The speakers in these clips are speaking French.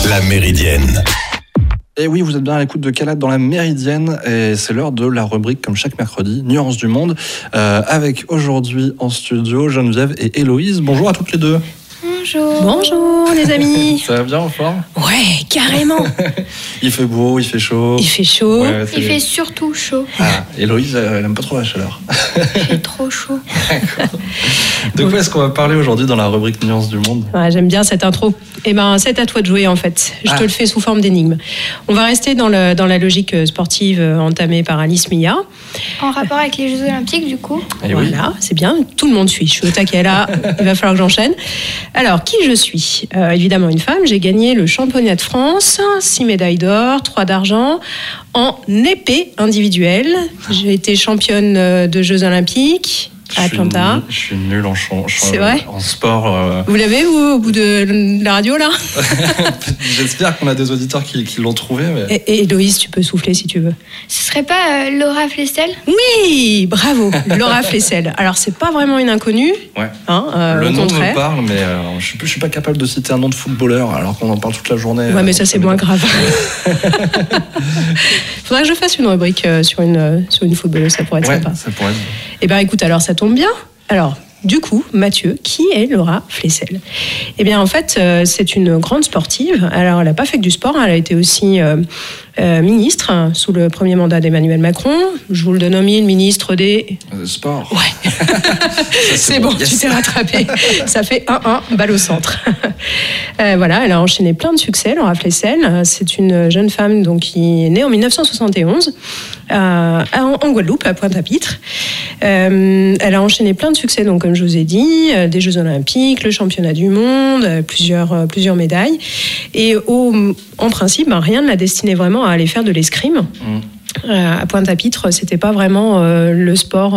La Méridienne. Et oui, vous êtes bien à l'écoute de Calade dans la Méridienne et c'est l'heure de la rubrique, comme chaque mercredi, Nuances du Monde, avec aujourd'hui en studio Geneviève et Héloïse. Bonjour à toutes les deux. Bonjour. Bonjour les amis. Ça va bien en forme ? Ouais, carrément. Il fait beau, il fait chaud. Il fait chaud. Ouais, Il fait surtout chaud. Ah, Héloïse, elle aime pas trop la chaleur. Il fait trop chaud. D'accord. De quoi est-ce qu'on va parler aujourd'hui dans la rubrique Nuances du Monde ? Ouais, j'aime bien cette intro. Eh ben, c'est à toi de jouer en fait. Je te le fais sous forme d'énigme. On va rester dans la logique sportive entamée par Alice Mia. En rapport avec les Jeux Olympiques, du coup. Et oui. Voilà, c'est bien. Tout le monde suit. Je suis au taquet là. Il va falloir que j'enchaîne. Alors, qui je suis ? Évidemment une femme. J'ai gagné le championnat de France, 6 médailles d'or, 3 d'argent, en épée individuelle. J'ai été championne de Jeux Olympiques à Atlanta. Je suis nul en C'est vrai ? En sport. Vous l'avez, vous, au bout de la radio, là ? J'espère qu'on a des auditeurs qui l'ont trouvé. Mais... Et Héloïse, tu peux souffler si tu veux. Ce serait pas Laura Flessel ? Oui, bravo, Laura Flessel. Alors, c'est pas vraiment une inconnue. Ouais. Le nom contraire. me parle, mais je suis pas capable de citer un nom de footballeur alors qu'on en parle toute la journée. Ouais, mais ça, c'est moins grave. Faudrait que je fasse une rubrique sur une footballeuse, ça pourrait être sympa. Ça pourrait être... Eh bien, écoute, alors, ça tombe bien. Alors, du coup, Mathieu, qui est Laura Flessel ? Eh bien, en fait, c'est une grande sportive. Alors, elle n'a pas fait que du sport, elle a été aussi ministre sous le premier mandat d'Emmanuel Macron. Je vous le donne en mille, ministre des... Sport. Ouais. C'est bon, yes. Tu t'es rattrapé. Ça fait 1-1, balle au centre. Voilà, elle a enchaîné plein de succès, Laura Flessel. C'est une jeune femme donc, qui est née en 1971 en Guadeloupe, à Pointe-à-Pitre. Elle a enchaîné plein de succès, donc, comme je vous ai dit, des Jeux Olympiques, le championnat du monde, plusieurs médailles. Et en principe, rien ne l'a destinée vraiment à aller faire de l'escrime. À Pointe-à-Pitre, c'était pas vraiment le sport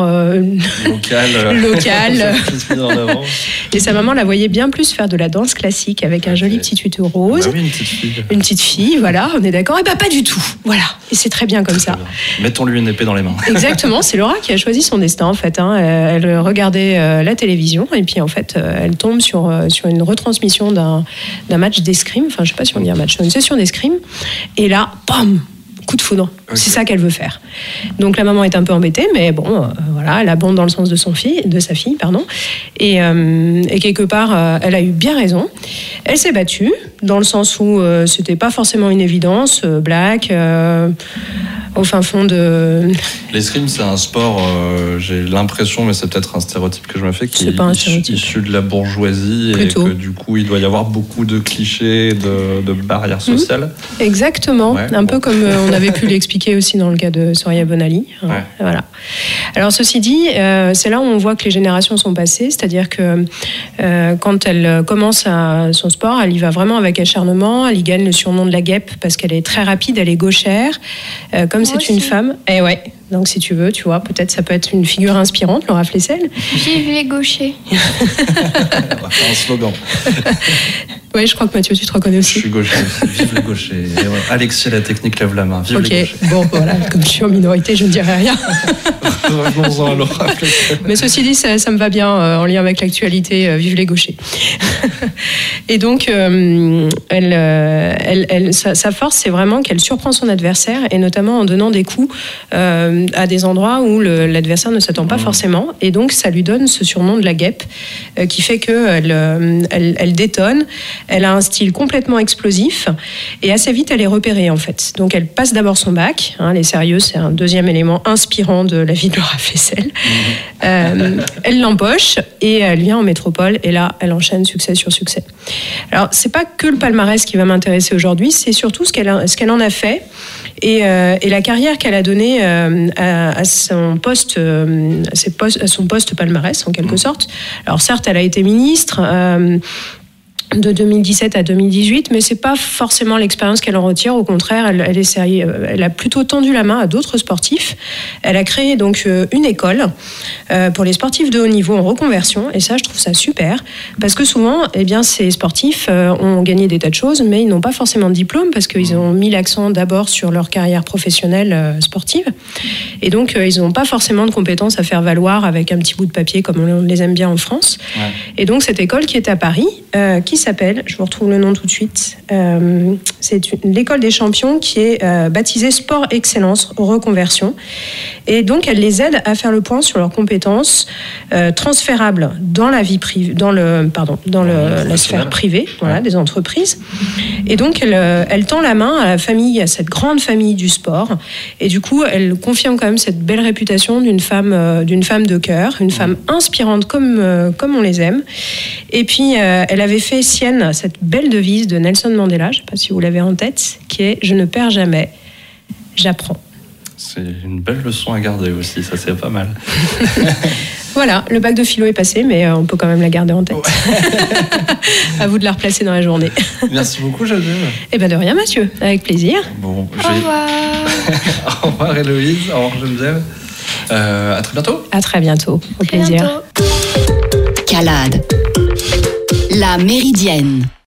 local. Et sa maman la voyait bien plus faire de la danse classique avec un joli petit tutu rose. Bah oui, une petite fille. Une petite fille, voilà, on est d'accord. Et pas du tout, voilà. Et c'est très bien comme ça. Bien. Mettons-lui une épée dans les mains. Exactement, c'est Laura qui a choisi son destin en fait. Elle regardait la télévision et puis en fait, elle tombe sur une retransmission d'un match d'escrime. Enfin, je sais pas si on dit un match, une session d'escrime. Et là, bam, coup de foudre. Okay. C'est ça qu'elle veut faire. Donc la maman est un peu embêtée, mais bon, voilà, elle abonde dans le sens de sa fille, pardon. Et quelque part, elle a eu bien raison. Elle s'est battue, dans le sens où c'était pas forcément une évidence, black, au fin fond de... L'escrime, c'est un sport, j'ai l'impression, mais c'est peut-être un stéréotype que je me fais, qui est issu de la bourgeoisie. Plutôt. Et que du coup, il doit y avoir beaucoup de clichés, de barrières sociales. Exactement, un peu comme on avait pu l'expliquer aussi dans le cas de Soria Bonali. Ouais. Voilà. Alors ceci dit, c'est là où on voit que les générations sont passées, c'est-à-dire que quand elle commence son sport, elle y va vraiment avec acharnement, elle y gagne le surnom de la guêpe parce qu'elle est très rapide, elle est gauchère, comme c'est une femme. Et ouais. Donc si tu veux, tu vois, peut-être ça peut être une figure inspirante, Laura Flessel. Vive les gauchers. On va faire un slogan. Oui, je crois que Mathieu, tu te reconnais aussi. Je suis gaucher aussi, vive les gauchers. Alexis, la technique, lève la main, vive les gauchers. Ok, bon, voilà, comme je suis en minorité, je ne dirai rien. Revenons-en à Laura Flessel. Mais ceci dit, ça me va bien en lien avec l'actualité, vive les gauchers. Et donc, sa force, c'est vraiment qu'elle surprend son adversaire, et notamment en donnant des coups à des endroits où l'adversaire ne s'attend pas forcément. Et donc, ça lui donne ce surnom de la guêpe, qui fait qu'elle détonne. Elle a un style complètement explosif et assez vite elle est repérée en fait. Donc elle passe d'abord son bac, elle est sérieuse, c'est un deuxième élément inspirant de la vie de Laura Flessel. Elle l'empoche et elle vient en métropole et là elle enchaîne succès sur succès. Alors c'est pas que le palmarès qui va m'intéresser aujourd'hui, c'est surtout ce qu'elle en a fait et la carrière qu'elle a donnée à son poste palmarès en quelque sorte. Alors certes elle a été ministre. De 2017 à 2018, mais c'est pas forcément l'expérience qu'elle en retire. Au contraire, elle a plutôt tendu la main à d'autres sportifs. Elle a créé donc une école pour les sportifs de haut niveau en reconversion, et ça, je trouve ça super, parce que souvent, ces sportifs ont gagné des tas de choses, mais ils n'ont pas forcément de diplôme, parce qu'ils ont mis l'accent d'abord sur leur carrière professionnelle sportive, et donc ils n'ont pas forcément de compétences à faire valoir avec un petit bout de papier, comme on les aime bien en France. Ouais. Et donc cette école qui est à Paris, qui s'appelle, je vous retrouve le nom tout de suite, c'est l'école des champions qui est baptisée Sport Excellence Reconversion. Et donc, elle les aide à faire le point sur leurs compétences transférables dans la vie privée, dans la sphère privée, voilà, des entreprises. Et donc, elle tend la main à la famille, à cette grande famille du sport. Et du coup, elle confirme quand même cette belle réputation d'une femme de cœur, une femme inspirante comme on les aime. Et puis, elle avait fait sienne cette belle devise de Nelson Mandela, je ne sais pas si vous l'avez en tête, qui est « Je ne perds jamais, j'apprends ». C'est une belle leçon à garder aussi, ça c'est pas mal. Voilà, le bac de philo est passé, mais on peut quand même la garder en tête. Ouais. À vous de la replacer dans la journée. Merci beaucoup, Geneviève. Eh bien de rien, Mathieu, avec plaisir. Bon, Au revoir. Au revoir Héloïse, au revoir Geneviève. À très bientôt. À très bientôt, au plaisir. Bientôt. Calade. La Méridienne.